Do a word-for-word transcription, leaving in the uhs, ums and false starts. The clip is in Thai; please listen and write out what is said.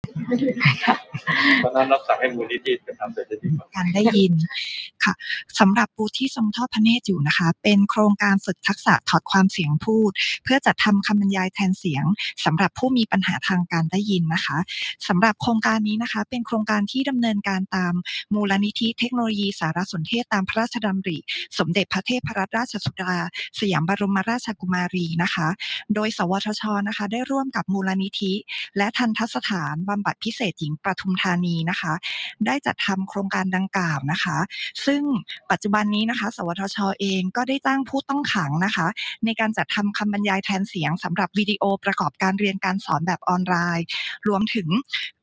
เพราะนั้นรับสั่งให้มูลนิธิไปทำเสร็จจะดีกว่าการได้ยินค่ะสำหรับบูธที่ทรงทอดพระเนตรอยู่นะคะเป็นโครงการฝึกทักษะถอดความเสียงพูดเพื่อจัดทำคำบรรยายแทนเสียงสำหรับผู้มีปัญหาทางการได้ยินนะคะสำหรับโครงการนี้นะคะเป็นโครงการที่ดำเนินการตามมูลนิธิเทคโนโลยีสารสนเทศตามพระราชดำริสมเด็จพระเทพรัตนราชสุดาสยามบรมราชกุมารีนะคะโดยสวทชนะคะได้ร่วมกับมูลนิธิและทัณฑสถานบำบัดพิเศษหญิงปทุมธานีนะคะได้จัดทำโครงการดังกล่าวนะคะซึ่งปัจจุบันนี้นะคะสวทชเองก็ได้จ้างผู้ต้องขังนะคะในการจัดทำคำบรรยายแทนเสียงสำหรับวิดีโอประกอบการเรียนการสอนแบบออนไลน์รวมถึง